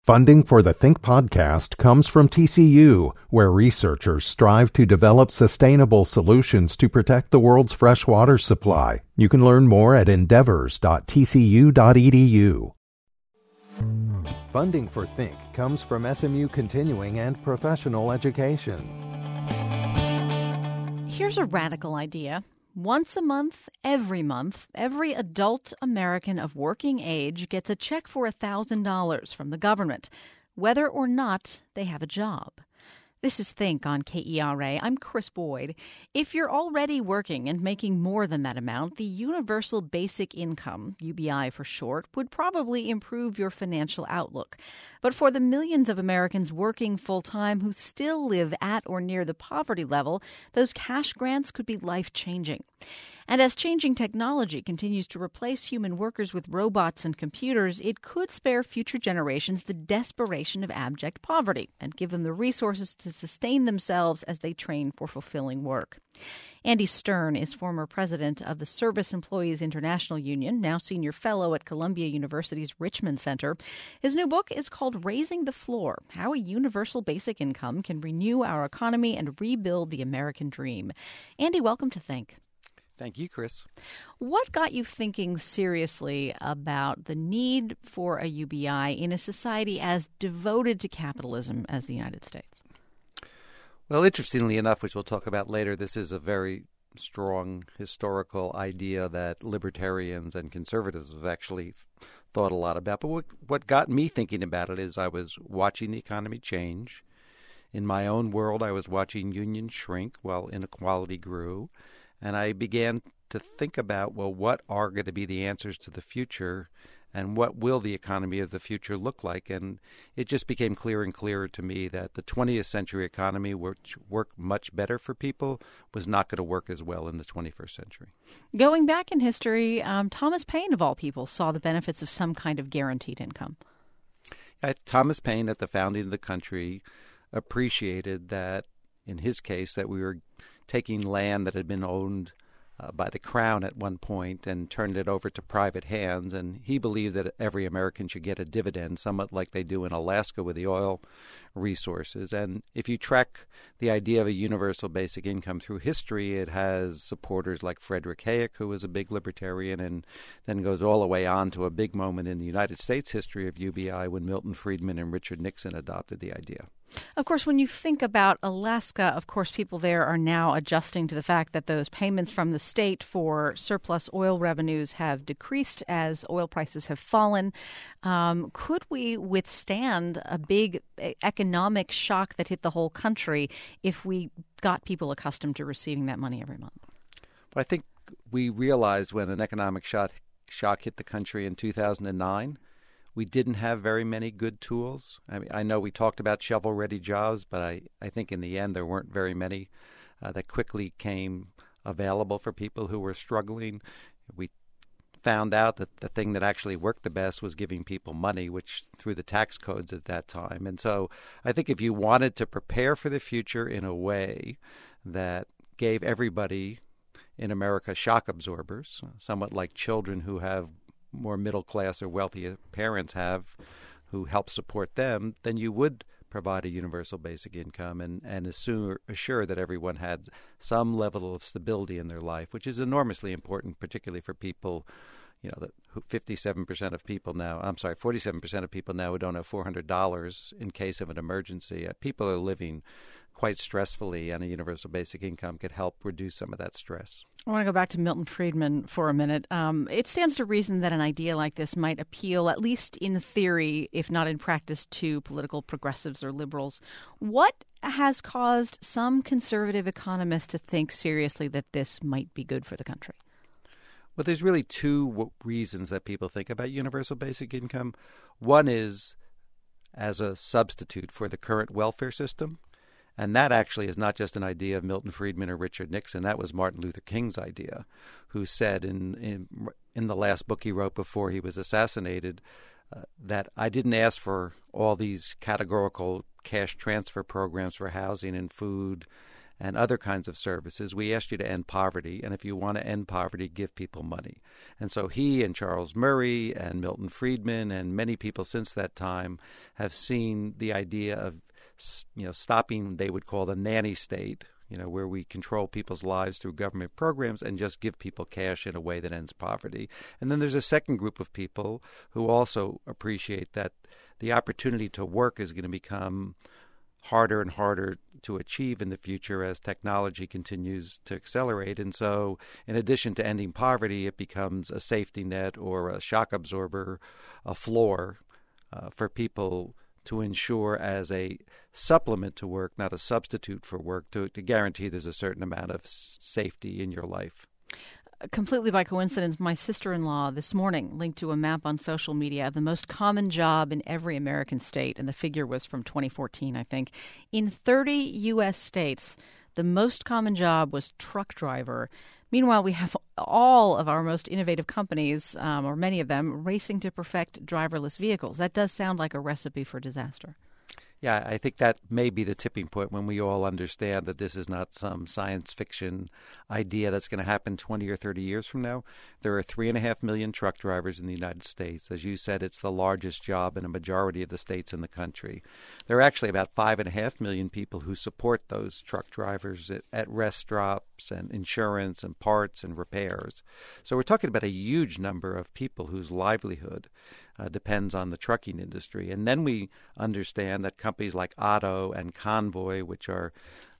Funding for the Think podcast comes from TCU, where researchers strive to develop sustainable solutions to protect the world's fresh water supply. You can learn more at endeavors.tcu.edu. Funding for Think comes from SMU Continuing and Professional Education. Here's a radical idea. Once a month, every adult American of working age gets a check for $1,000 from the government, whether or not they have a job. This is Think on KERA. I'm Chris Boyd. If you're already working and making more than that amount, the Universal Basic Income, UBI for short, would probably improve your financial outlook. But for the millions of Americans working full-time who still live at or near the poverty level, those cash grants could be life-changing. And as changing technology continues to replace human workers with robots and computers, it could spare future generations the desperation of abject poverty and give them the resources to sustain themselves as they train for fulfilling work. Andy Stern is former president of the Service Employees International Union, now senior fellow at Columbia University's Richmond Center. His new book is called Raising the Floor: How a Universal Basic Income Can Renew Our Economy and Rebuild the American Dream. Andy, welcome to Think. Thank you, Chris. What got you thinking seriously about the need for a UBI in a society as devoted to capitalism as the United States? Well, interestingly enough, which we'll talk about later, this is a very strong historical idea that libertarians and conservatives have actually thought a lot about. But what got me thinking about it is I was watching the economy change. In my own world, I was watching unions shrink while inequality grew. And I began to think about, well, what are going to be the answers to the future and what will the economy of the future look like? And it just became clearer and clearer to me that the 20th century economy, which worked much better for people, was not going to work as well in the 21st century. Going back in history, Thomas Paine, of all people, saw the benefits of some kind of guaranteed income. Thomas Paine, at the founding of the country, appreciated that, in his case, that we were taking land that had been owned by the crown at one point and turned it over to private hands. And he believed that every American should get a dividend, somewhat like they do in Alaska with the oil resources. And if you track the idea of a universal basic income through history, it has supporters like Frederick Hayek, who was a big libertarian, and then goes all the way on to a big moment in the United States history of UBI when Milton Friedman and Richard Nixon adopted the idea. Of course, when you think about Alaska, of course, people there are now adjusting to the fact that those payments from the state for surplus oil revenues have decreased as oil prices have fallen. Could we withstand a big economic shock that hit the whole country if we got people accustomed to receiving that money every month? But I think we realized when an economic shock hit the country in 2009, we didn't have very many good tools. I mean, I know we talked about shovel-ready jobs, but I think in the end there weren't very many that quickly came available for people who were struggling. We found out that the thing that actually worked the best was giving people money, which through the tax codes at that time. And so I think if you wanted to prepare for the future in a way that gave everybody in America shock absorbers, somewhat like children who have more middle-class or wealthier parents have who help support them, then you would provide a universal basic income and assure that everyone had some level of stability in their life, which is enormously important, particularly for people, that 47% of people now who don't have $400 in case of an emergency. People are living quite stressfully, and a universal basic income could help reduce some of that stress. I want to go back to Milton Friedman for a minute. It stands to reason that an idea like this might appeal, at least in theory, if not in practice, to political progressives or liberals. What has caused some conservative economists to think seriously that this might be good for the country? Well, there's really two reasons that people think about universal basic income. One is as a substitute for the current welfare system. And that actually is not just an idea of Milton Friedman or Richard Nixon. That was Martin Luther King's idea, who said in the last book he wrote before he was assassinated that I didn't ask for all these categorical cash transfer programs for housing and food and other kinds of services. We asked you to end poverty, and if you want to end poverty, give people money. And so he and Charles Murray and Milton Friedman and many people since that time have seen the idea of stopping, they would call the nanny state, where we control people's lives through government programs and just give people cash in a way that ends poverty. And then there's a second group of people who also appreciate that the opportunity to work is going to become harder and harder to achieve in the future as technology continues to accelerate. And so in addition to ending poverty, it becomes a safety net or a shock absorber, a floor for people to ensure as a supplement to work, not a substitute for work, to guarantee there's a certain amount of safety in your life. Completely by coincidence, my sister-in-law this morning linked to a map on social media of the most common job in every American state, and the figure was from 2014, I think. In 30 U.S. states, the most common job was truck driver. Meanwhile, we have all of our most innovative companies, or many of them, racing to perfect driverless vehicles. That does sound like a recipe for disaster. Yeah, I think that may be the tipping point when we all understand that this is not some science fiction idea that's going to happen 20 or 30 years from now. There are 3.5 million truck drivers in the United States. As you said, it's the largest job in a majority of the states in the country. There are actually about 5.5 million people who support those truck drivers at rest stops and insurance and parts and repairs. So we're talking about a huge number of people whose livelihood depends on the trucking industry. And then we understand that companies like Otto and Convoy, which are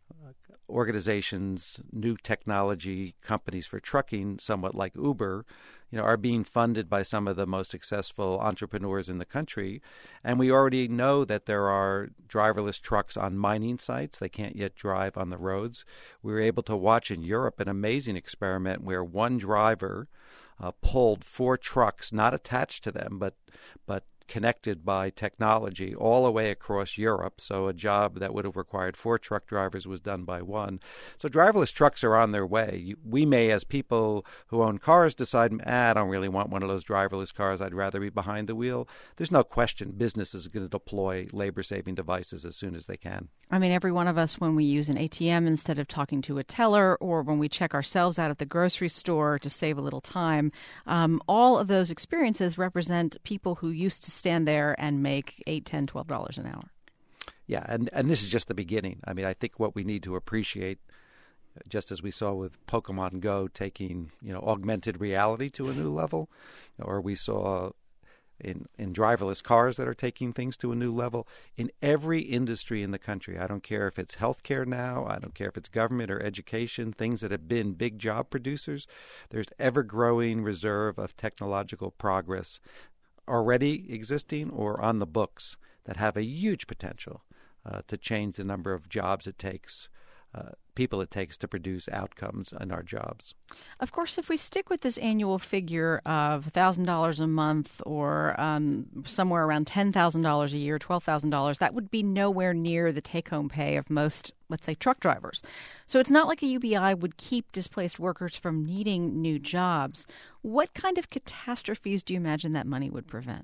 organizations, new technology companies for trucking, somewhat like Uber, are being funded by some of the most successful entrepreneurs in the country. And we already know that there are driverless trucks on mining sites. They can't yet drive on the roads. We were able to watch in Europe an amazing experiment where one driver pulled 4 trucks, not attached to them, but connected by technology all the way across Europe. So a job that would have required 4 truck drivers was done by 1. So driverless trucks are on their way. We may, as people who own cars, decide, I don't really want one of those driverless cars. I'd rather be behind the wheel. There's no question business is going to deploy labor-saving devices as soon as they can. I mean, every one of us, when we use an ATM instead of talking to a teller, or when we check ourselves out at the grocery store to save a little time, all of those experiences represent people who used to stand there and make $8, $10, $12 an hour. Yeah, and this is just the beginning. I mean, I think what we need to appreciate, just as we saw with Pokemon Go taking, augmented reality to a new level, or we saw in driverless cars that are taking things to a new level, in every industry in the country. I don't care if it's healthcare now, I don't care if it's government or education, things that have been big job producers. There's ever-growing reserve of technological progress already existing or on the books that have a huge potential to change the number of jobs it takes, people it takes to produce outcomes in our jobs. Of course, if we stick with this annual figure of $1,000 a month or somewhere around $10,000 a year, $12,000, that would be nowhere near the take-home pay of most, let's say, truck drivers. So it's not like a UBI would keep displaced workers from needing new jobs. What kind of catastrophes do you imagine that money would prevent?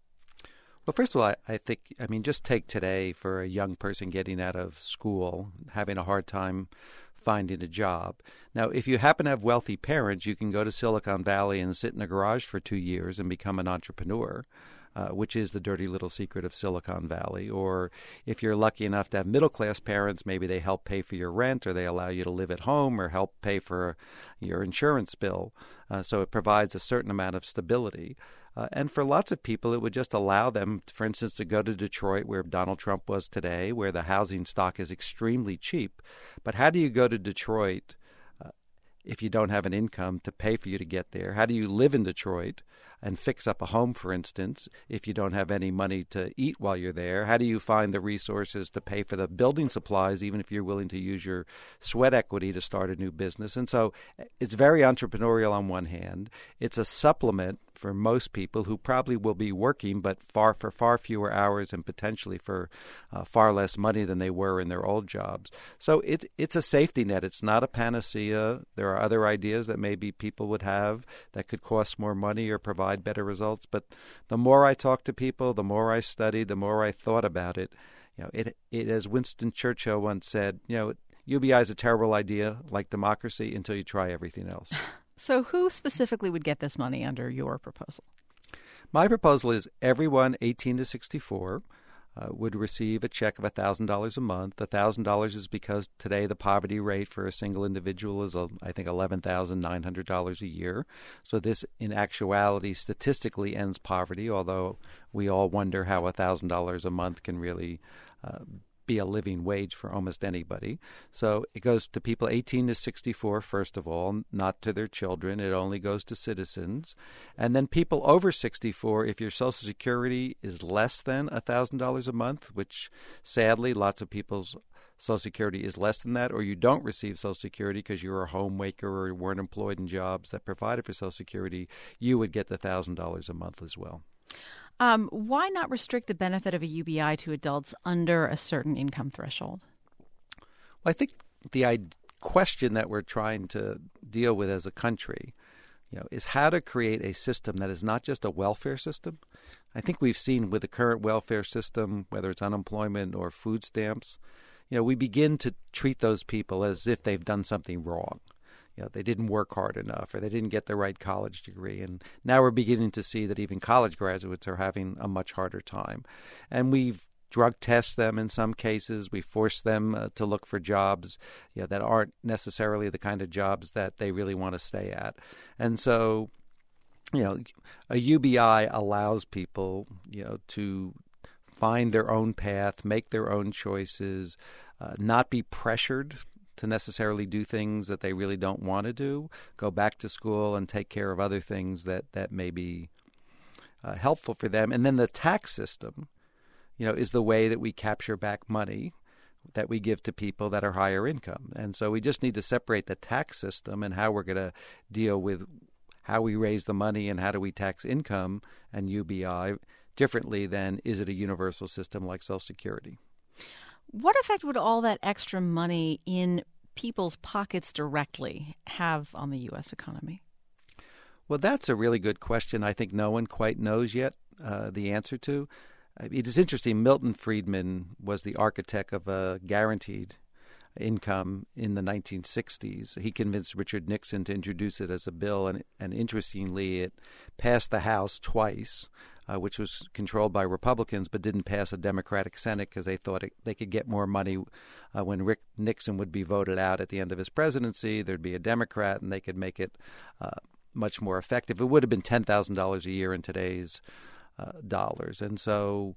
Well, first of all, I think, just take today for a young person getting out of school, having a hard time finding a job. Now, if you happen to have wealthy parents, you can go to Silicon Valley and sit in a garage for 2 years and become an entrepreneur, which is the dirty little secret of Silicon Valley. Or if you're lucky enough to have middle-class parents, maybe they help pay for your rent or they allow you to live at home or help pay for your insurance bill. So it provides a certain amount of stability. And for lots of people, it would just allow them, for instance, to go to Detroit, where Donald Trump was today, where the housing stock is extremely cheap. But how do you go to Detroit if you don't have an income to pay for you to get there? How do you live in Detroit and fix up a home, for instance, if you don't have any money to eat while you're there? How do you find the resources to pay for the building supplies, even if you're willing to use your sweat equity to start a new business? And so it's very entrepreneurial on one hand. It's a supplement for most people who probably will be working, but for far fewer hours and potentially for far less money than they were in their old jobs. So it's a safety net. It's not a panacea. There are other ideas that maybe people would have that could cost more money or provide better results. But the more I talk to people, the more I studied, the more I thought about it. It as Winston Churchill once said, UBI is a terrible idea, like democracy, until you try everything else. So who specifically would get this money under your proposal? My proposal is everyone 18 to 64 would receive a check of $1,000 a month. $1,000 is because today the poverty rate for a single individual is, I think, $11,900 a year. So this, in actuality, statistically ends poverty, although we all wonder how $1,000 a month can really be a living wage for almost anybody. So it goes to people 18 to 64, first of all, not to their children. It only goes to citizens. And then people over 64, if your Social Security is less than $1,000 a month, which sadly lots of people's Social Security is less than that, or you don't receive Social Security because you're a homemaker or you weren't employed in jobs that provided for Social Security, you would get the $1,000 a month as well. Why not restrict the benefit of a UBI to adults under a certain income threshold? Well, I think the question that we're trying to deal with as a country, is how to create a system that is not just a welfare system. I think we've seen with the current welfare system, whether it's unemployment or food stamps, we begin to treat those people as if they've done something wrong. They didn't work hard enough or they didn't get the right college degree. And now we're beginning to see that even college graduates are having a much harder time. And we've drug test them in some cases. We force them to look for jobs that aren't necessarily the kind of jobs that they really want to stay at. And so, a UBI allows people, to find their own path, make their own choices, not be pressured to necessarily do things that they really don't want to do, go back to school and take care of other things that may be helpful for them. And then the tax system, is the way that we capture back money that we give to people that are higher income. And so we just need to separate the tax system and how we're going to deal with how we raise the money and how do we tax income and UBI differently than is it a universal system like Social Security. What effect would all that extra money in people's pockets directly have on the U.S. economy? Well, that's a really good question. I think no one quite knows yet the answer to. It is interesting. Milton Friedman was the architect of a guaranteed income in the 1960s. He convinced Richard Nixon to introduce it as a bill, and interestingly, it passed the House twice, which was controlled by Republicans, but didn't pass a Democratic Senate because they thought they could get more money when Rick Nixon would be voted out at the end of his presidency. There'd be a Democrat, and they could make it much more effective. It would have been $10,000 a year in today's dollars. And so,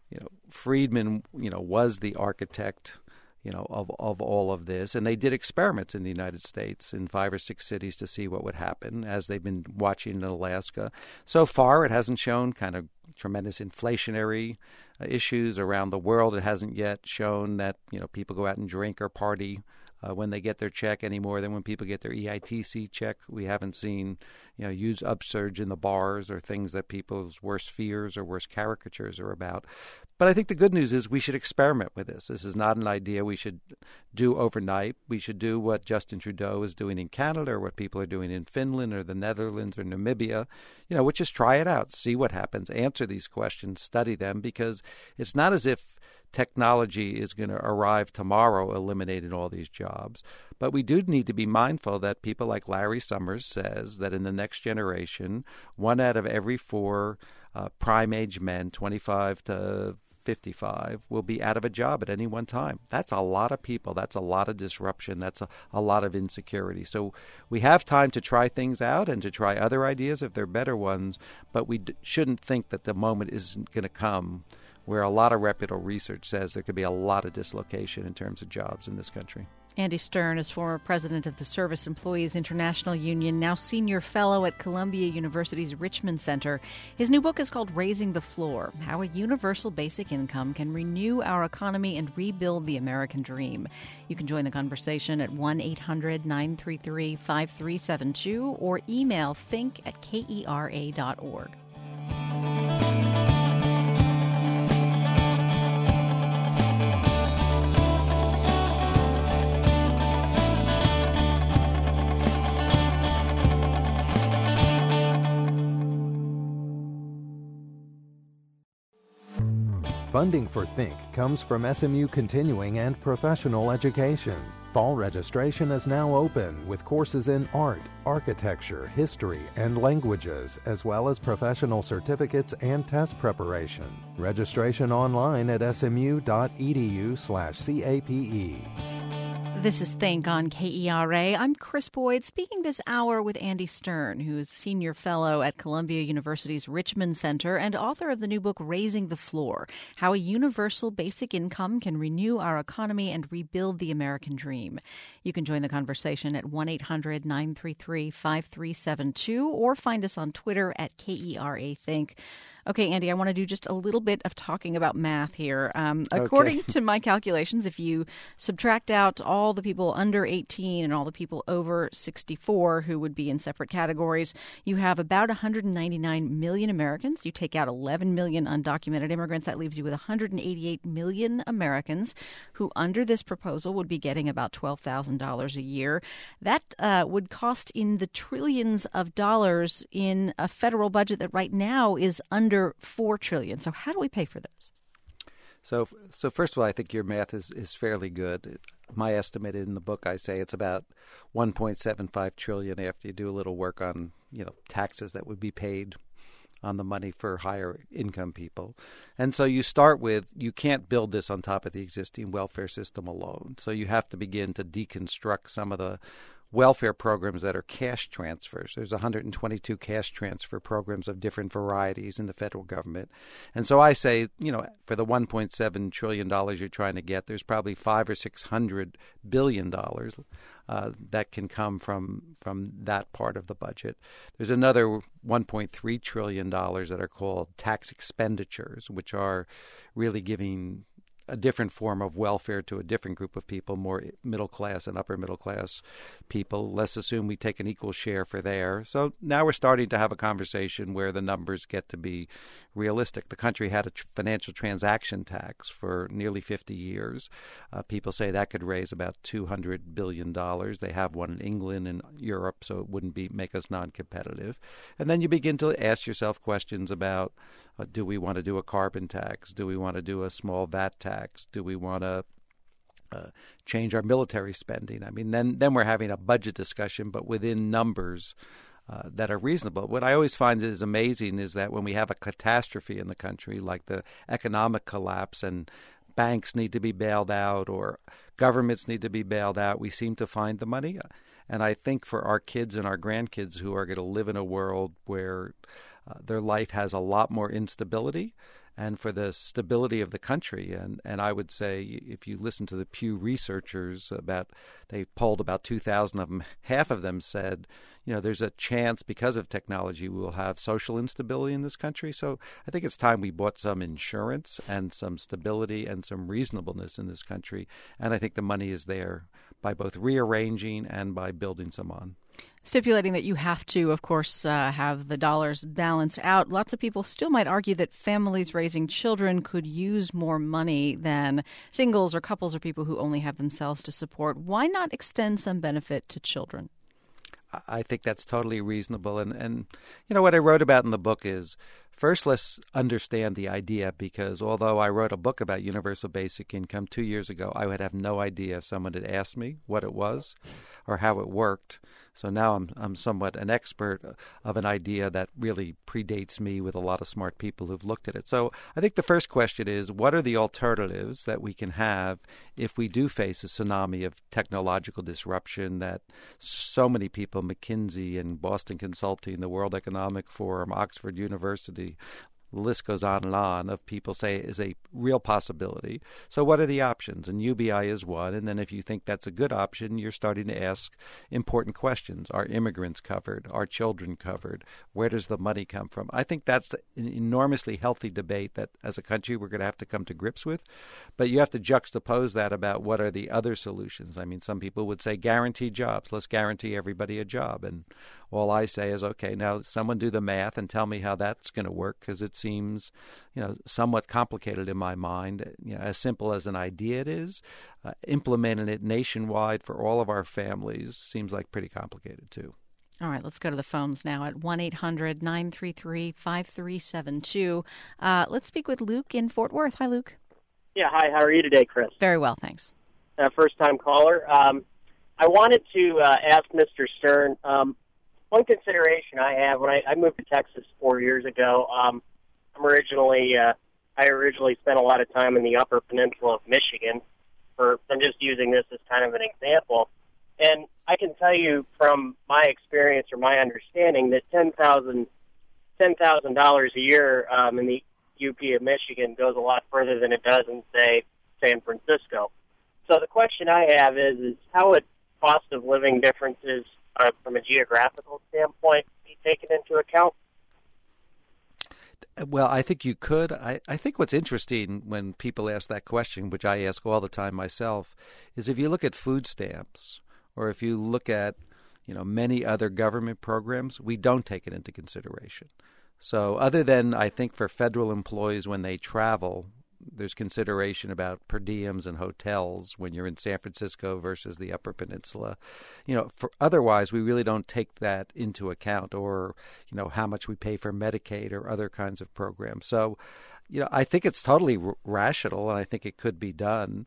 Friedman, was the architect of all of this. And they did experiments in the United States in 5 or 6 cities to see what would happen, as they've been watching in Alaska. So far, it hasn't shown kind of tremendous inflationary issues around the world. It hasn't yet shown that, people go out and drink or party when they get their check any more than when people get their EITC check. We haven't seen, huge upsurge in the bars or things that people's worst fears or worst caricatures are about. But I think the good news is we should experiment with this. This is not an idea we should do overnight. We should do what Justin Trudeau is doing in Canada or what people are doing in Finland or the Netherlands or Namibia, which is try it out, see what happens, answer these questions, study them, because it's not as if technology is going to arrive tomorrow eliminating all these jobs. But we do need to be mindful that people like Larry Summers says that in the next generation, 1 out of every 4 prime-age men, 25 to 55, will be out of a job at any one time. That's a lot of people. That's a lot of disruption. That's a lot of insecurity. So we have time to try things out and to try other ideas if they're better ones, but we shouldn't think that the moment isn't going to come where a lot of reputable research says there could be a lot of dislocation in terms of jobs in this country. Andy Stern is former president of the Service Employees International Union, now senior fellow at Columbia University's Richmond Center. His new book is called Raising the Floor: How a Universal Basic Income Can Renew Our Economy and Rebuild the American Dream. You can join the conversation at 1-800-933-5372 or email think@kera.org. Funding for Think comes from SMU Continuing and Professional Education. Fall registration is now open with courses in art, architecture, history, and languages, as well as professional certificates and test preparation. Registration online at smu.edu/CAPE. This is Think on KERA. I'm Chris Boyd, speaking this hour with Andy Stern, who's Senior Fellow at Columbia University's Richmond Center and author of the new book, Raising the Floor, How a Universal Basic Income Can Renew Our Economy and Rebuild the American Dream. You can join the conversation at 1-800-933-5372 or find us on Twitter at KERA Think. Okay, Andy, I want to do just a little bit of talking about math here. According to my calculations, if you subtract out all the people under 18 and all the people over 64 who would be in separate categories, you have about 199 million Americans. You take out 11 million undocumented immigrants. That leaves you with 188 million Americans who, under this proposal, would be getting about $12,000 a year. That would cost in the trillions of dollars in a federal budget that right now is under $4 trillion. So how do we pay for those? So first of all, I think your math is fairly good. My estimate in the book, I say it's about $1.75 trillion after you do a little work on, taxes that would be paid on the money for higher income people. And so you start with, you can't build this on top of the existing welfare system alone. So you have to begin to deconstruct some of the welfare programs that are cash transfers. There's 122 cash transfer programs of different varieties in the federal government. And so I say, for the $1.7 trillion you're trying to get, there's probably $500 or $600 billion that can come from that part of the budget. There's another $1.3 trillion that are called tax expenditures, which are really giving a different form of welfare to a different group of people, more middle class and upper middle class people. Let's assume we take an equal share for there. So now we're starting to have a conversation where the numbers get to be realistic. The country had a financial transaction tax for nearly 50 years. People say that could raise about $200 billion. They have one in England and Europe, so it wouldn't make us non-competitive. And then you begin to ask yourself questions about, do we want to do a carbon tax? Do we want to do a small VAT tax? Do we want to change our military spending? I mean, then we're having a budget discussion, but within numbers that are reasonable. What I always find is amazing is that when we have a catastrophe in the country, like the economic collapse and banks need to be bailed out or governments need to be bailed out, we seem to find the money. And I think for our kids and our grandkids who are going to live in a world where their life has a lot more instability, and for the stability of the country. And I would say if you listen to the Pew researchers, they polled about 2,000 of them, half of them said, there's a chance because of technology we will have social instability in this country. So I think it's time we bought some insurance and some stability and some reasonableness in this country. And I think the money is there by both rearranging and by building some on. Stipulating that you have to, of course, have the dollars balanced out. Lots of people still might argue that families raising children could use more money than singles or couples or people who only have themselves to support. Why not extend some benefit to children? I think that's totally reasonable. And what I wrote about in the book is, first, let's understand the idea, because although I wrote a book about universal basic income 2 years ago, I would have no idea if someone had asked me what it was or how it worked. So now I'm somewhat an expert of an idea that really predates me with a lot of smart people who've looked at it. So I think the first question is, what are the alternatives that we can have if we do face a tsunami of technological disruption that so many people, McKinsey and Boston Consulting, the World Economic Forum, Oxford University, the list goes on, of people say is a real possibility. So what are the options? And UBI is one. And then if you think that's a good option, you're starting to ask important questions. Are immigrants covered? Are children covered? Where does the money come from? I think that's an enormously healthy debate that as a country we're going to have to come to grips with. But you have to juxtapose that about what are the other solutions. I mean, some people would say guaranteed jobs. Let's guarantee everybody a job. And all I say is, okay, now someone do the math and tell me how that's going to work, because it seems, somewhat complicated in my mind. As simple as an idea it is, implementing it nationwide for all of our families seems like pretty complicated too. All right, let's go to the phones now at 1-800-933-5372. Let's speak with Luke in Fort Worth. Hi, Luke. Yeah, hi. How are you today, Chris? Very well, thanks. first-time caller. I wanted to ask Mr. Stern, one consideration I have when I moved to Texas 4 years ago. I originally spent a lot of time in the Upper Peninsula of Michigan. I'm just using this as kind of an example. And I can tell you from my experience or my understanding that $10,000 a year in the UP of Michigan goes a lot further than it does in, say, San Francisco. So the question I have is how would cost of living differences from a geographical standpoint be taken into account? Well, I think you could. I think what's interesting when people ask that question, which I ask all the time myself, is if you look at food stamps or if you look at, many other government programs, we don't take it into consideration. So other than, I think, for federal employees when they travel, there's consideration about per diems and hotels when you're in San Francisco versus the Upper Peninsula. Otherwise, we really don't take that into account, or, how much we pay for Medicaid or other kinds of programs. So, I think it's totally rational, and I think it could be done.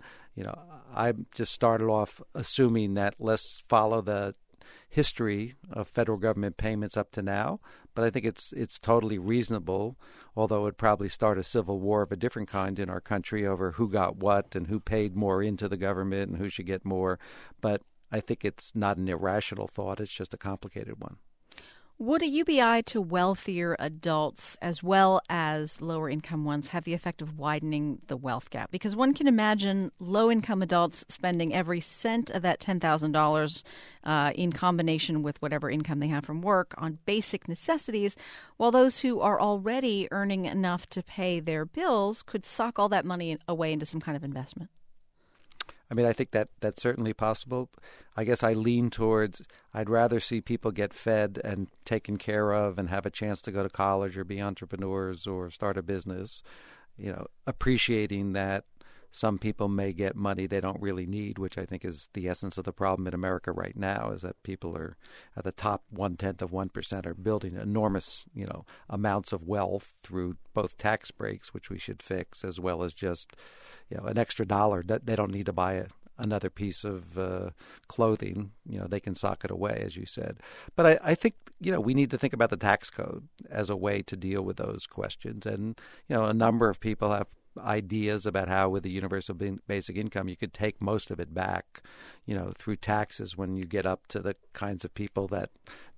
I just started off assuming that let's follow the history of federal government payments up to now, but I think it's totally reasonable, although it would probably start a civil war of a different kind in our country over who got what and who paid more into the government and who should get more. But I think it's not an irrational thought. It's just a complicated one. Would a UBI to wealthier adults as well as lower income ones have the effect of widening the wealth gap? Because one can imagine low income adults spending every cent of that $10,000 in combination with whatever income they have from work on basic necessities, while those who are already earning enough to pay their bills could sock all that money away into some kind of investment. I mean, I think that's certainly possible. I guess I lean towards I'd rather see people get fed and taken care of and have a chance to go to college or be entrepreneurs or start a business, appreciating that some people may get money they don't really need, which I think is the essence of the problem in America right now, is that people are at the top 1/10% are building enormous, amounts of wealth through both tax breaks, which we should fix, as well as just, an extra dollar that they don't need to buy another piece of clothing. They can sock it away, as you said. But I think, we need to think about the tax code as a way to deal with those questions. And, a number of people have ideas about how with the universal basic income you could take most of it back, through taxes when you get up to the kinds of people that,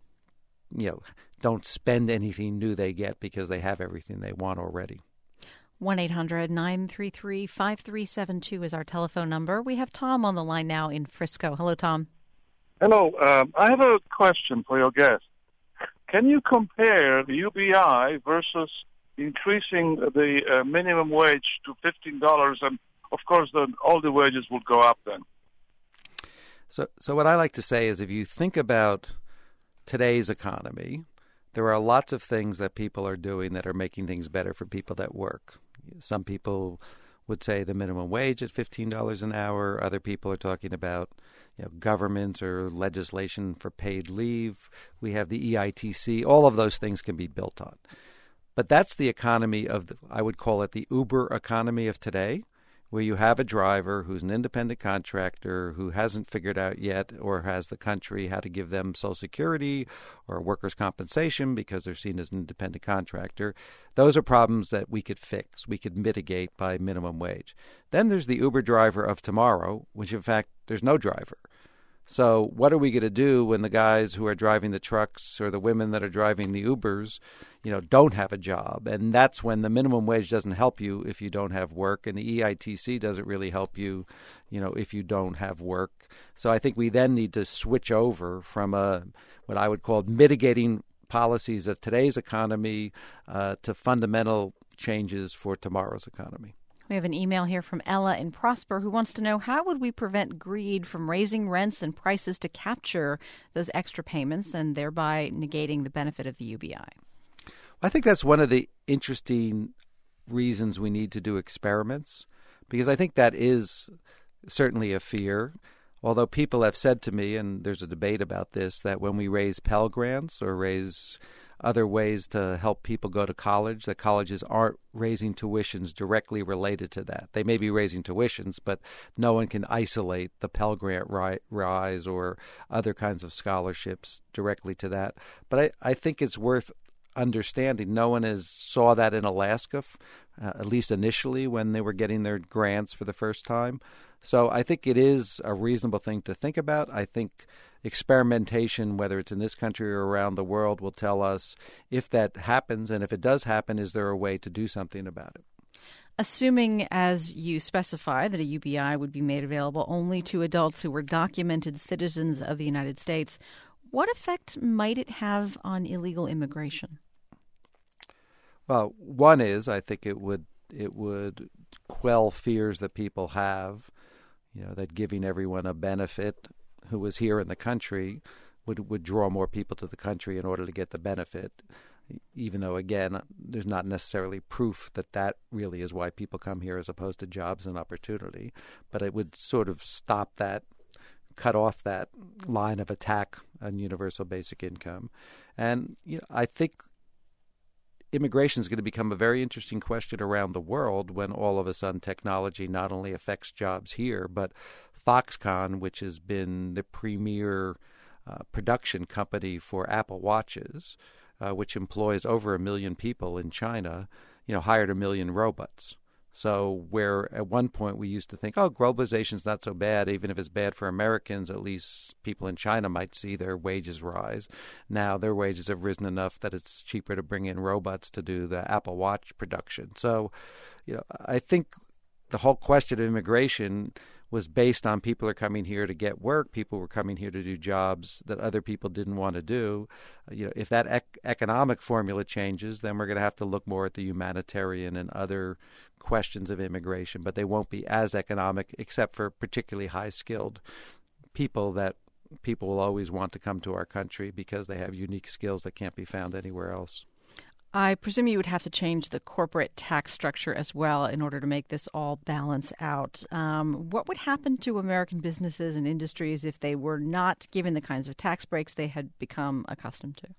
don't spend anything new they get because they have everything they want already. 1-800-933-5372 is our telephone number. We have Tom on the line now in Frisco. Hello, Tom. Hello. I have a question for your guest. Can you compare the UBI versus increasing the minimum wage to $15, and of course all the wages will go up then? So what I like to say is if you think about today's economy, there are lots of things that people are doing that are making things better for people that work. Some people would say the minimum wage at $15 an hour. Other people are talking about governments or legislation for paid leave. We have the EITC. All of those things can be built on. But that's the economy of, I would call it the Uber economy of today, where you have a driver who's an independent contractor who hasn't figured out yet, or has the country how to give them Social Security or workers' compensation because they're seen as an independent contractor. Those are problems that we could fix, we could mitigate by minimum wage. Then there's the Uber driver of tomorrow, which in fact there's no driver. So what are we going to do when the guys who are driving the trucks or the women that are driving the Ubers, don't have a job? And that's when the minimum wage doesn't help you if you don't have work, and the EITC doesn't really help you, if you don't have work. So I think we then need to switch over from what I would call mitigating policies of today's economy to fundamental changes for tomorrow's economy. We have an email here from Ella in Prosper who wants to know, how would we prevent greed from raising rents and prices to capture those extra payments and thereby negating the benefit of the UBI? I think that's one of the interesting reasons we need to do experiments, because I think that is certainly a fear. Although people have said to me, and there's a debate about this, that when we raise Pell Grants or raise other ways to help people go to college, that colleges aren't raising tuitions directly related to that. They may be raising tuitions, but no one can isolate the Pell Grant rise or other kinds of scholarships directly to that. But I think it's worth understanding. No one has saw that in Alaska, at least initially when they were getting their grants for the first time. So I think it is a reasonable thing to think about. I think experimentation, whether it's in this country or around the world, will tell us if that happens, and if it does happen, is there a way to do something about it? Assuming, as you specify, that a UBI would be made available only to adults who were documented citizens of the United States, what effect might it have on illegal immigration? Well, one is I think it would quell fears that people have, that giving everyone a benefit who was here in the country would draw more people to the country in order to get the benefit, even though, again, there's not necessarily proof that really is why people come here as opposed to jobs and opportunity. But it would sort of stop that, cut off that line of attack on universal basic income. And I think immigration is going to become a very interesting question around the world when all of a sudden technology not only affects jobs here, but Foxconn, which has been the premier production company for Apple Watches, which employs over 1 million people in China, hired 1 million robots. So where at one point we used to think, globalization's not so bad, even if it's bad for Americans, at least people in China might see their wages rise. Now their wages have risen enough that it's cheaper to bring in robots to do the Apple Watch production. So, I think the whole question of immigration was based on people are coming here to get work. People were coming here to do jobs that other people didn't want to do. If that economic formula changes, then we're going to have to look more at the humanitarian and other questions of immigration. But they won't be as economic, except for particularly high-skilled people that people will always want to come to our country because they have unique skills that can't be found anywhere else. I presume you would have to change the corporate tax structure as well in order to make this all balance out. What would happen to American businesses and industries if they were not given the kinds of tax breaks they had become accustomed to?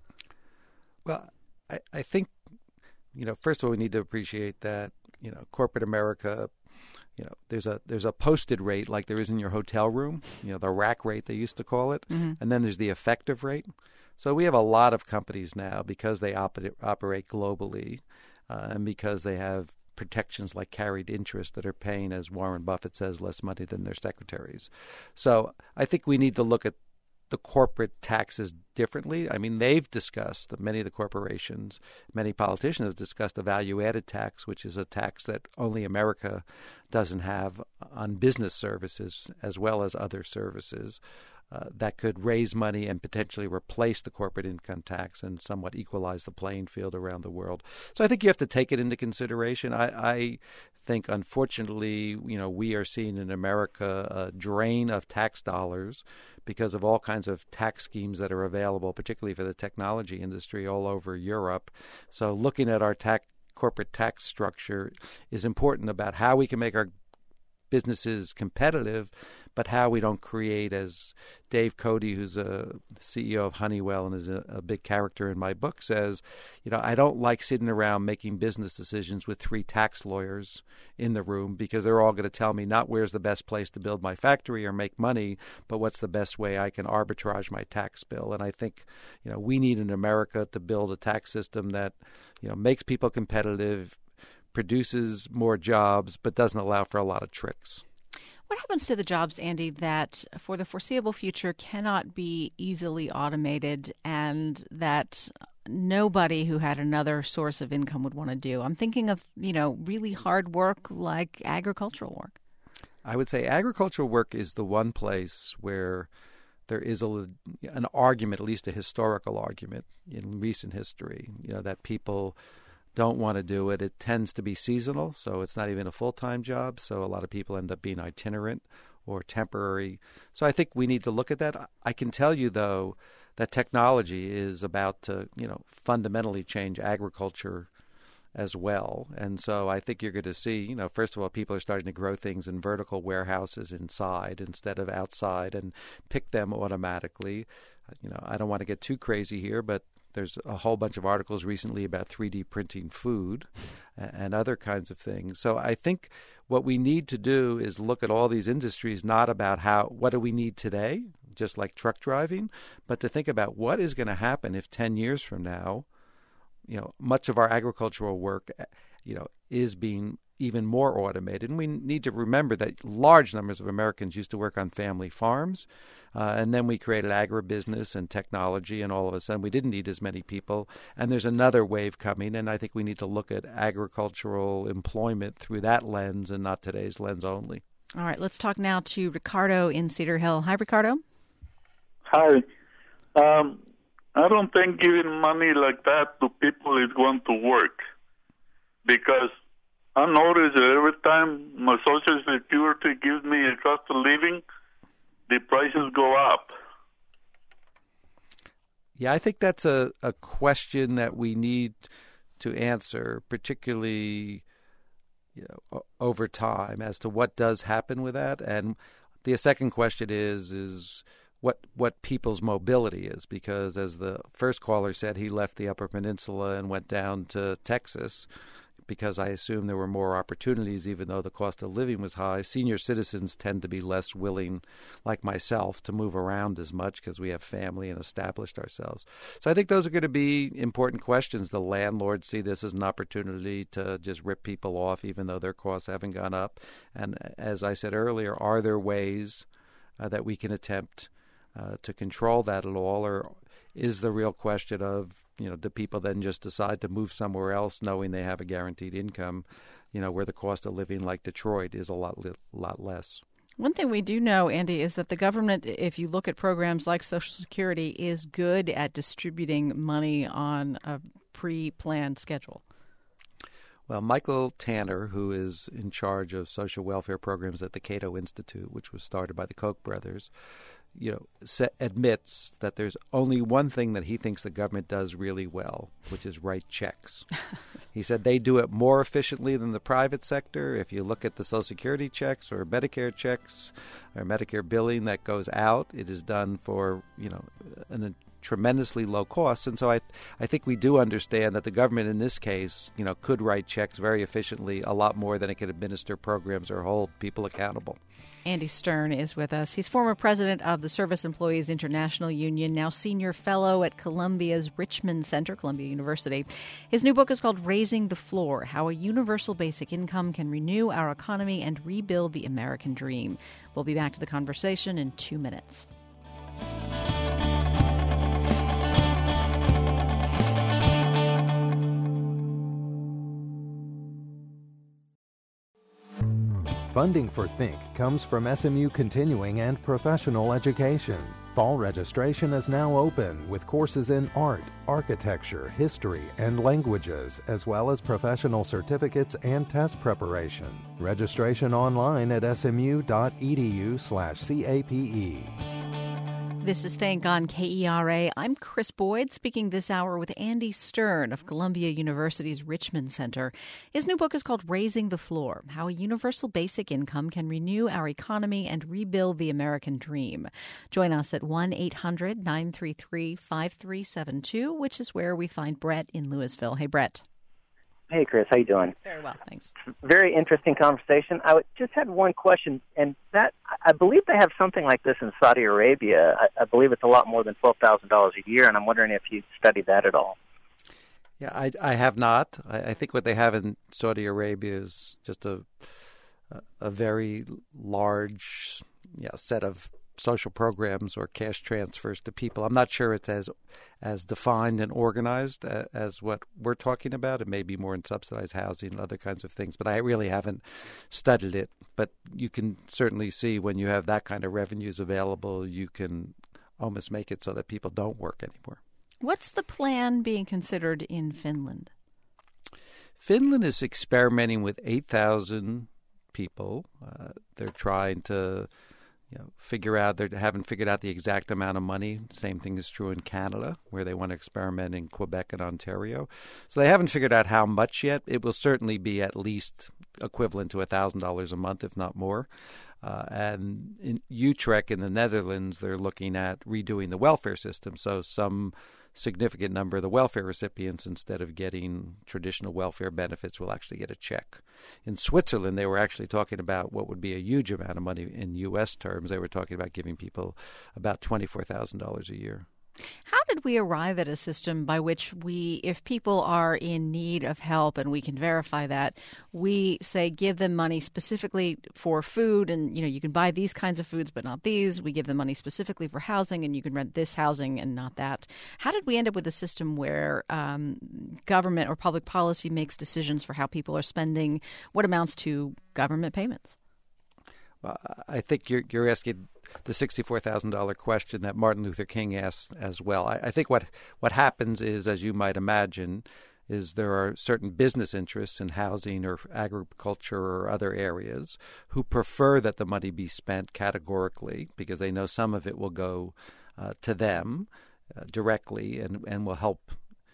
Well, I think, first of all, we need to appreciate that, corporate America, there's a posted rate like there is in your hotel room, the rack rate they used to call it, and then there's the effective rate. So we have a lot of companies now because they operate globally and because they have protections like carried interest that are paying, as Warren Buffett says, less money than their secretaries. So I think we need to look at the corporate taxes differently. I mean, they've discussed, many of the corporations, many politicians have discussed a value-added tax, which is a tax that only America doesn't have on business services as well as other services. That could raise money and potentially replace the corporate income tax and somewhat equalize the playing field around the world. So I think you have to take it into consideration. I think, unfortunately, we are seeing in America a drain of tax dollars because of all kinds of tax schemes that are available, particularly for the technology industry all over Europe. So looking at our corporate tax structure is important about how we can make our businesses competitive, but how we don't create, as Dave Cote, who's a CEO of Honeywell and is a big character in my book, says, I don't like sitting around making business decisions with 3 tax lawyers in the room because they're all going to tell me not where's the best place to build my factory or make money, but what's the best way I can arbitrage my tax bill. And I think, we need in America to build a tax system that, makes people competitive, produces more jobs, but doesn't allow for a lot of tricks. What happens to the jobs, Andy, that for the foreseeable future cannot be easily automated and that nobody who had another source of income would want to do? I'm thinking of, really hard work like agricultural work. I would say agricultural work is the one place where there is an argument, at least a historical argument in recent history, that people don't want to do it. It tends to be seasonal, so it's not even a full-time job. So a lot of people end up being itinerant or temporary. So I think we need to look at that. I can tell you, though, that technology is about to, fundamentally change agriculture as well. And so I think you're going to see, first of all, people are starting to grow things in vertical warehouses inside instead of outside and pick them automatically. I don't want to get too crazy here, but there's a whole bunch of articles recently about 3D printing food and other kinds of things. So I think what we need to do is look at all these industries not about what do we need today, just like truck driving, but to think about what is going to happen if 10 years from now, much of our agricultural work, is being even more automated. And we need to remember that large numbers of Americans used to work on family farms, and then we created agribusiness and technology, and all of a sudden we didn't need as many people. And there's another wave coming, and I think we need to look at agricultural employment through that lens and not today's lens only. All right, let's talk now to Ricardo in Cedar Hill. Hi, Ricardo. Hi. I don't think giving money like that to people is going to work, because I notice that every time my Social Security gives me a cost of living, the prices go up. Yeah, I think that's a question that we need to answer, particularly over time, as to what does happen with that. And the second question is what people's mobility is, because as the first caller said, he left the Upper Peninsula and went down to Texas because I assume there were more opportunities, even though the cost of living was high. Senior citizens tend to be less willing, like myself, to move around as much because we have family and established ourselves. So I think those are going to be important questions. The landlords see this as an opportunity to just rip people off, even though their costs haven't gone up. And as I said earlier, are there ways that we can attempt to control that at all, or is the real question of, do people then just decide to move somewhere else knowing they have a guaranteed income, where the cost of living, like Detroit, is a lot less? One thing we do know, Andy, is that the government, if you look at programs like Social Security, is good at distributing money on a pre-planned schedule. Well, Michael Tanner, who is in charge of social welfare programs at the Cato Institute, which was started by the Koch brothers, admits that there's only one thing that he thinks the government does really well, which is write checks. He said they do it more efficiently than the private sector. If you look at the Social Security checks or Medicare checks or Medicare billing that goes out, it is done for, a tremendously low cost. And so I think we do understand that the government in this case, could write checks very efficiently, a lot more than it could administer programs or hold people accountable. Andy Stern is with us. He's former president of the Service Employees International Union, now senior fellow at Columbia's Richmond Center, Columbia University. His new book is called Raising the Floor: How a Universal Basic Income Can Renew Our Economy and Rebuild the American Dream. We'll be back to the conversation in 2 minutes. Funding for Think comes from SMU Continuing and Professional Education. Fall registration is now open with courses in art, architecture, history, and languages, as well as professional certificates and test preparation. Registration online at smu.edu/CAPE. This is Think on KERA. I'm Chris Boyd, speaking this hour with Andy Stern of Columbia University's Richmond Center. His new book is called Raising the Floor: How a Universal Basic Income Can Renew Our Economy and Rebuild the American Dream. Join us at 1-800-933-5372, which is where we find Brett in Louisville. Hey, Brett. Hey, Chris. How you doing? Very well, thanks. Very interesting conversation. Just had one question, and that I believe they have something like this in Saudi Arabia. I believe it's a lot more than $12,000 a year, and I'm wondering if you studied that at all. Yeah, I have not. I think what they have in Saudi Arabia is just a very large set of social programs or cash transfers to people. I'm not sure it's as defined and organized as what we're talking about. It may be more in subsidized housing and other kinds of things, but I really haven't studied it. But you can certainly see when you have that kind of revenues available, you can almost make it so that people don't work anymore. What's the plan being considered in Finland? Finland is experimenting with 8,000 people. They're trying to figure out, they haven't figured out the exact amount of money. Same thing is true in Canada, where they want to experiment in Quebec and Ontario. So they haven't figured out how much yet. It will certainly be at least equivalent to $1,000 a month, if not more. And in Utrecht in the Netherlands, they're looking at redoing the welfare system. So some significant number of the welfare recipients, instead of getting traditional welfare benefits, will actually get a check. In Switzerland, they were actually talking about what would be a huge amount of money in U.S. terms. They were talking about giving people about $24,000 a year. How did we arrive at a system by which if people are in need of help and we can verify that, we say give them money specifically for food and, you can buy these kinds of foods but not these. We give them money specifically for housing and you can rent this housing and not that. How did we end up with a system where government or public policy makes decisions for how people are spending what amounts to government payments? Well, I think you're asking the $64,000 question that Martin Luther King asked as well. I think what happens is, as you might imagine, is there are certain business interests in housing or agriculture or other areas who prefer that the money be spent categorically because they know some of it will go to them directly and will help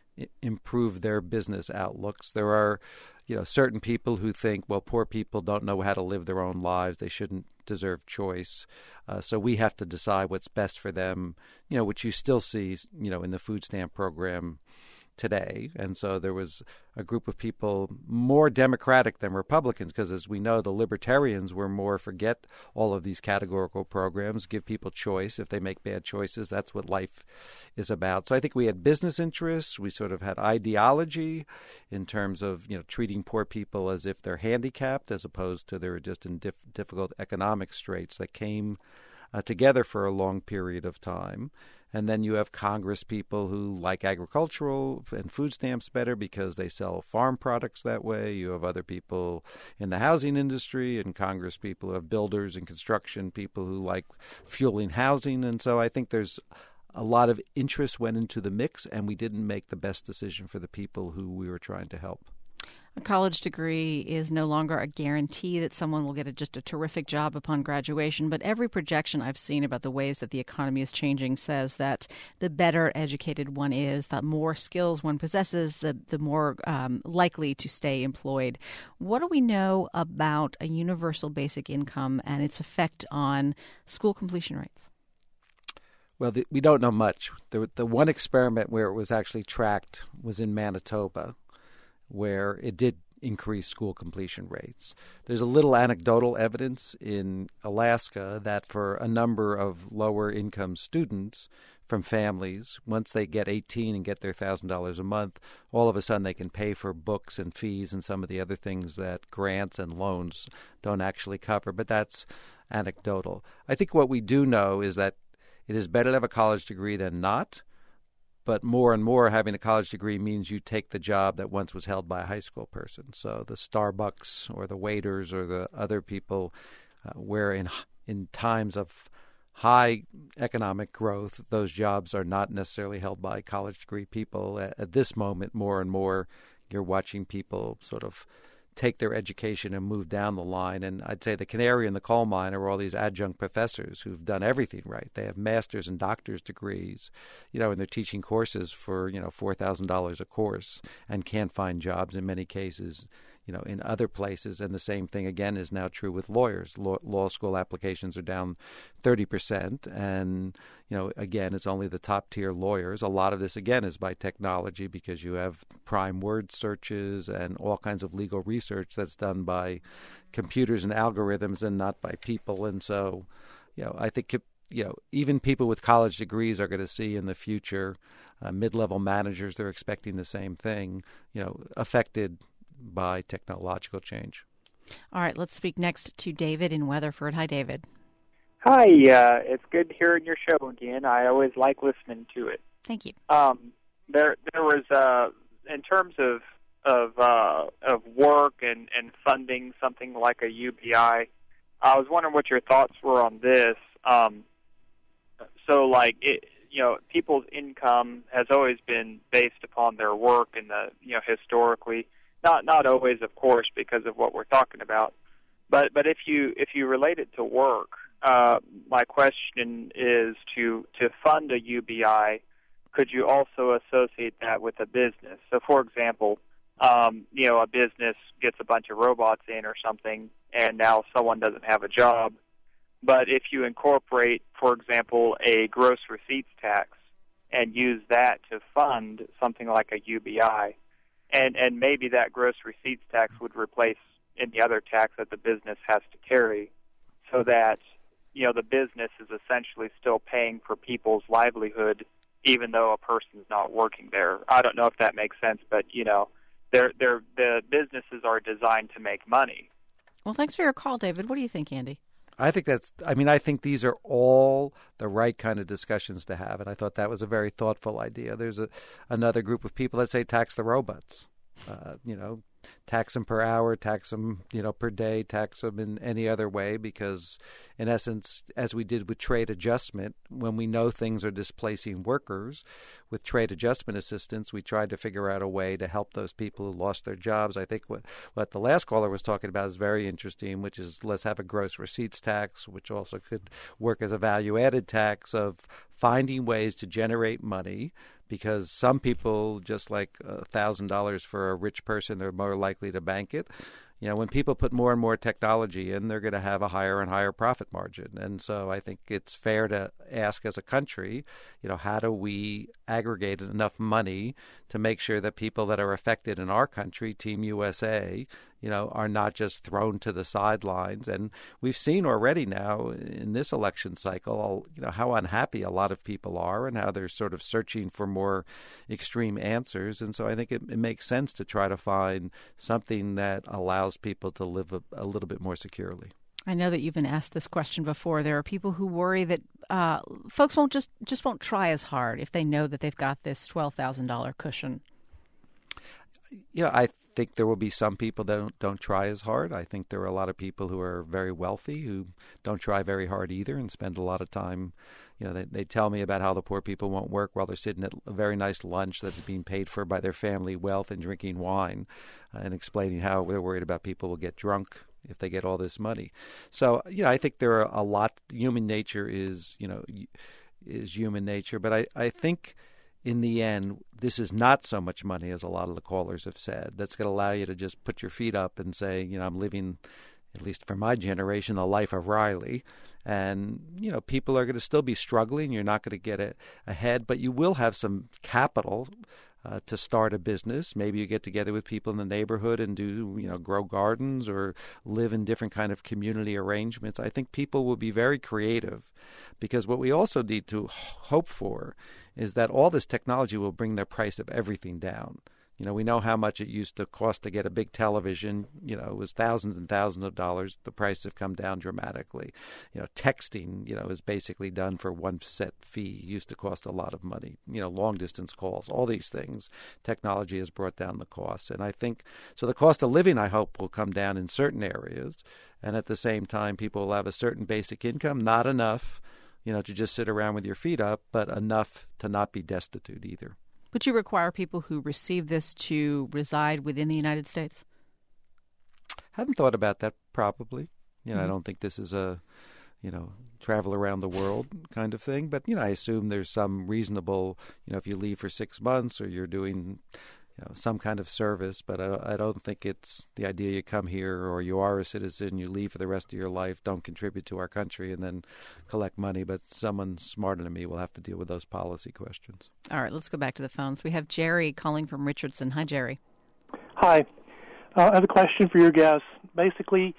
improve their business outlooks. There are certain people who think, well, poor people don't know how to live their own lives. They shouldn't deserve choice. So we have to decide what's best for them, which you still see, in the food stamp program today. And so there was a group of people more Democratic than Republicans because, as we know, the libertarians were more forget all of these categorical programs, give people choice. If they make bad choices, that's what life is about. So I think we had business interests. We sort of had ideology in terms of, treating poor people as if they're handicapped as opposed to they're just in difficult economic straits that came together for a long period of time. And then you have Congress people who like agricultural and food stamps better because they sell farm products that way. You have other people in the housing industry and Congress people who have builders and construction people who like fueling housing. And so I think there's a lot of interest went into the mix, and we didn't make the best decision for the people who we were trying to help. A college degree is no longer a guarantee that someone will get just a terrific job upon graduation, but every projection I've seen about the ways that the economy is changing says that the better educated one is, the more skills one possesses, the more likely to stay employed. What do we know about a universal basic income and its effect on school completion rates? Well, we don't know much. The one experiment where it was actually tracked was in Manitoba, where it did increase school completion rates. There's a little anecdotal evidence in Alaska that for a number of lower income students from families, once they get 18 and get their $1,000 a month, all of a sudden they can pay for books and fees and some of the other things that grants and loans don't actually cover. But that's anecdotal. I think what we do know is that it is better to have a college degree than not. But more and more, having a college degree means you take the job that once was held by a high school person. So the Starbucks or the waiters or the other people, where in times of high economic growth, those jobs are not necessarily held by college degree people. At this moment, more and more, you're watching people sort of take their education and move down the line. And I'd say the canary in the coal mine are all these adjunct professors who've done everything right. They have master's and doctor's degrees, and they're teaching courses for, $4,000 a course and can't find jobs in many cases, in other places. And the same thing, again, is now true with lawyers. Law school applications are down 30%. And, again, it's only the top tier lawyers. A lot of this, again, is by technology because you have prime word searches and all kinds of legal research that's done by computers and algorithms and not by people. And so, I think, even people with college degrees are going to see in the future mid-level managers, they're expecting the same thing, affected by technological change. All right, let's speak next to David in Weatherford. Hi, David. Hi, it's good hearing your show again. I always like listening to it. Thank you. There was in terms of work and funding something like a UBI. I was wondering what your thoughts were on this. So, people's income has always been based upon their work, and historically. Not always, of course, because of what we're talking about. But if you relate it to work, my question is to fund a UBI, could you also associate that with a business? So, for example, A business gets a bunch of robots in or something, and now someone doesn't have a job. But if you incorporate, for example, a gross receipts tax and use that to fund something like a UBI, and maybe that gross receipts tax would replace any other tax that the business has to carry, so that the business is essentially still paying for people's livelihood, even though a person's not working there. I don't know if that makes sense, but the businesses are designed to make money. Well, thanks for your call, David. What do you think, Andy? I think these are all the right kind of discussions to have, and I thought that was a very thoughtful idea. There's another group of people that say tax the robots. Tax them per hour, tax them, per day, tax them in any other way, because in essence, as we did with trade adjustment, when we know things are displacing workers, with trade adjustment assistance, we tried to figure out a way to help those people who lost their jobs. I think what the last caller was talking about is very interesting, which is let's have a gross receipts tax, which also could work as a value-added tax of finding ways to generate money, because some people, just like $1,000 for a rich person, they're more likely to bank it. When people put more and more technology in, they're going to have a higher and higher profit margin. And so I think it's fair to ask as a country, how do we aggregate enough money to make sure that people that are affected in our country, Team USA, are not just thrown to the sidelines. And we've seen already now in this election cycle, how unhappy a lot of people are and how they're sort of searching for more extreme answers. And so I think it makes sense to try to find something that allows people to live a little bit more securely. I know that you've been asked this question before. There are people who worry that folks won't try as hard if they know that they've got this $12,000 cushion. I think there will be some people that don't try as hard. I think there are a lot of people who are very wealthy who don't try very hard either and spend a lot of time. They tell me about how the poor people won't work while they're sitting at a very nice lunch that's being paid for by their family wealth and drinking wine and explaining how they're worried about people will get drunk if they get all this money. So, I think there are a lot. Human nature is human nature. But I think in the end, this is not so much money as a lot of the callers have said. That's going to allow you to just put your feet up and say, I'm living, at least for my generation, the life of Riley. And, people are going to still be struggling. You're not going to get ahead, but you will have some capital to start a business. Maybe you get together with people in the neighborhood and do, grow gardens or live in different kind of community arrangements. I think people will be very creative, because what we also need to hope for is that all this technology will bring the price of everything down. We know how much it used to cost to get a big television. It was thousands and thousands of dollars. The prices have come down dramatically. Texting, is basically done for one set fee. It used to cost a lot of money. Long distance calls, all these things. Technology has brought down the costs. And I think, so the cost of living, I hope, will come down in certain areas. And at the same time, people will have a certain basic income, not enough, to just sit around with your feet up, but enough to not be destitute either. Would you require people who receive this to reside within the United States? Haven't thought about that, probably. I don't think this is a, travel around the world kind of thing. But, I assume there's some reasonable, if you leave for 6 months or you're doing, some kind of service. But I don't think it's the idea you come here or you are a citizen, you leave for the rest of your life, don't contribute to our country, and then collect money. But someone smarter than me will have to deal with those policy questions. All right, let's go back to the phones. We have Jerry calling from Richardson. Hi, Jerry. Hi. I have a question for your guest. Basically,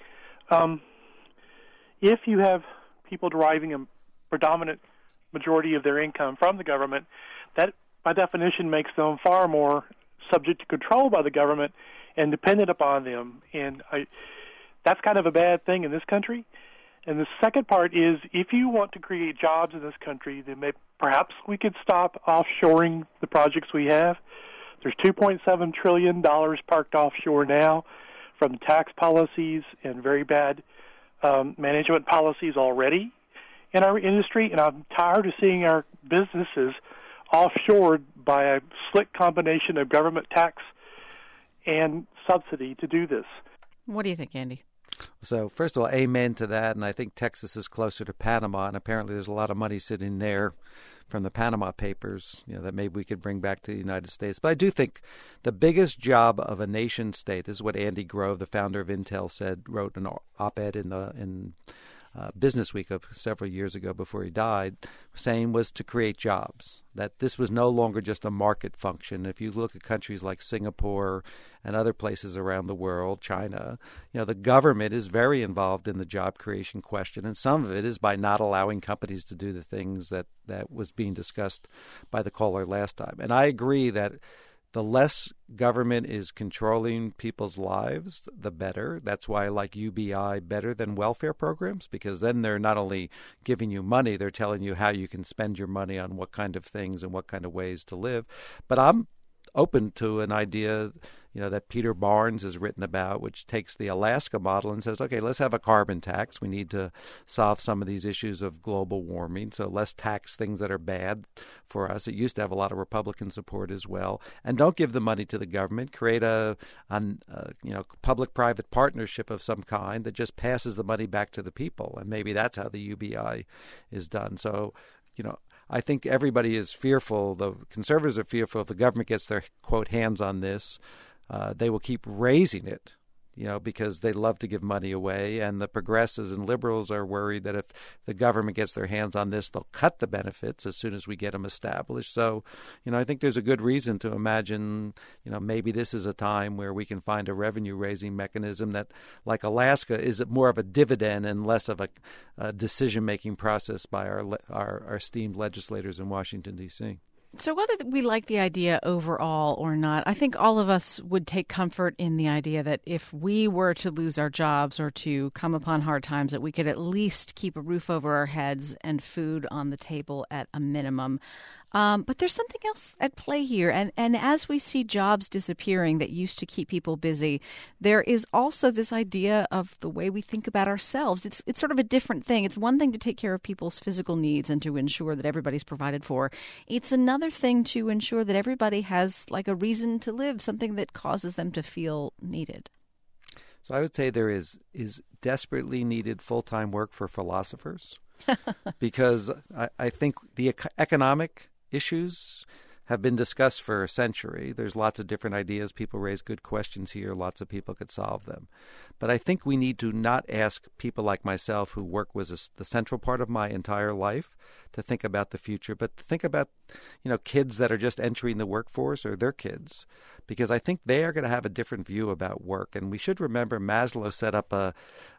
if you have people deriving a predominant majority of their income from the government, that by definition makes them far more subject to control by the government and dependent upon them. And that's kind of a bad thing in this country. And the second part is, if you want to create jobs in this country, then perhaps we could stop offshoring the projects we have. There's $2.7 trillion parked offshore now from tax policies and very bad management policies already in our industry. And I'm tired of seeing our businesses offshored by a slick combination of government tax and subsidy to do this. What do you think, Andy? So, first of all, amen to that. And I think Texas is closer to Panama, and apparently there's a lot of money sitting there from the Panama Papers, that maybe we could bring back to the United States. But I do think the biggest job of a nation state, this is what Andy Grove, the founder of Intel, wrote an op-ed in Business Week several years ago before he died, saying was to create jobs, that this was no longer just a market function. If you look at countries like Singapore and other places around the world, China, the government is very involved in the job creation question, and some of it is by not allowing companies to do the things that was being discussed by the caller last time. And I agree that the less government is controlling people's lives, the better. That's why I like UBI better than welfare programs, because then they're not only giving you money, they're telling you how you can spend your money on what kind of things and what kind of ways to live. But I'm open to an idea, that Peter Barnes has written about, which takes the Alaska model and says, okay, let's have a carbon tax. We need to solve some of these issues of global warming, so let's tax things that are bad for us. It used to have a lot of Republican support as well. And don't give the money to the government. Create a public-private partnership of some kind that just passes the money back to the people. And maybe that's how the UBI is done. So, I think everybody is fearful. The conservatives are fearful if the government gets their, quote, hands on this, they will keep raising it, because they love to give money away. And the progressives and liberals are worried that if the government gets their hands on this, they'll cut the benefits as soon as we get them established. So, I think there's a good reason to imagine, maybe this is a time where we can find a revenue-raising mechanism that, like Alaska, is more of a dividend and less of a decision-making process by our esteemed legislators in Washington, D.C. So whether we like the idea overall or not, I think all of us would take comfort in the idea that if we were to lose our jobs or to come upon hard times, that we could at least keep a roof over our heads and food on the table at a minimum. But there's something else at play here. And as we see jobs disappearing that used to keep people busy, there is also this idea of the way we think about ourselves. It's sort of a different thing. It's one thing to take care of people's physical needs and to ensure that everybody's provided for. It's another thing to ensure that everybody has like a reason to live, something that causes them to feel needed. So I would say there is desperately needed full-time work for philosophers because I think the economic issues have been discussed for a century. There's lots of different ideas. People raise good questions here. Lots of people could solve them. But I think we need to not ask people like myself, who work was the central part of my entire life, to think about the future, but to think about, kids that are just entering the workforce or their kids, because I think they are going to have a different view about work. And we should remember Maslow set up a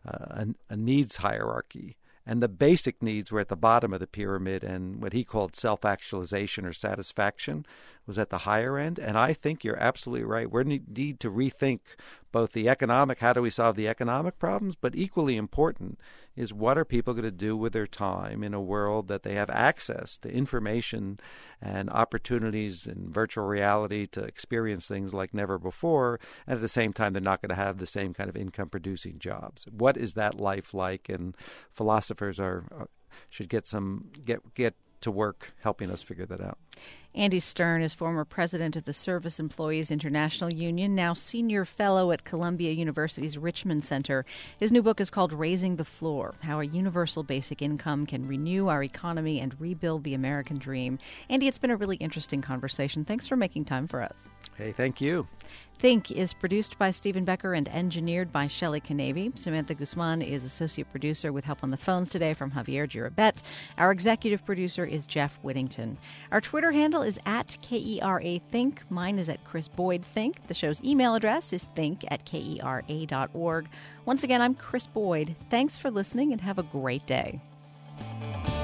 needs hierarchy. And the basic needs were at the bottom of the pyramid, and what he called self-actualization or satisfaction was at the higher end. And I think you're absolutely right. We need to rethink both the economic, how do we solve the economic problems, but equally important is what are people going to do with their time in a world that they have access to information and opportunities in virtual reality to experience things like never before, and at the same time they're not going to have the same kind of income-producing jobs. What is that life like? And philosophers should get to work helping us figure that out. Andy Stern is former president of the Service Employees International Union, now senior fellow at Columbia University's Richmond Center. His new book is called Raising the Floor: How a Universal Basic Income Can Renew Our Economy and Rebuild the American Dream. Andy, it's been a really interesting conversation. Thanks for making time for us. Hey, thank you. Think is produced by Stephen Becker and engineered by Shelley Canavy. Samantha Guzman is associate producer with help on the phones today from Javier Girabet. Our executive producer is Jeff Whittington. Our Twitter handle is at KERA Think. Mine is at Chris Boyd Think. The show's email address is think@kera.org. Once again, I'm Chris Boyd. Thanks for listening and have a great day.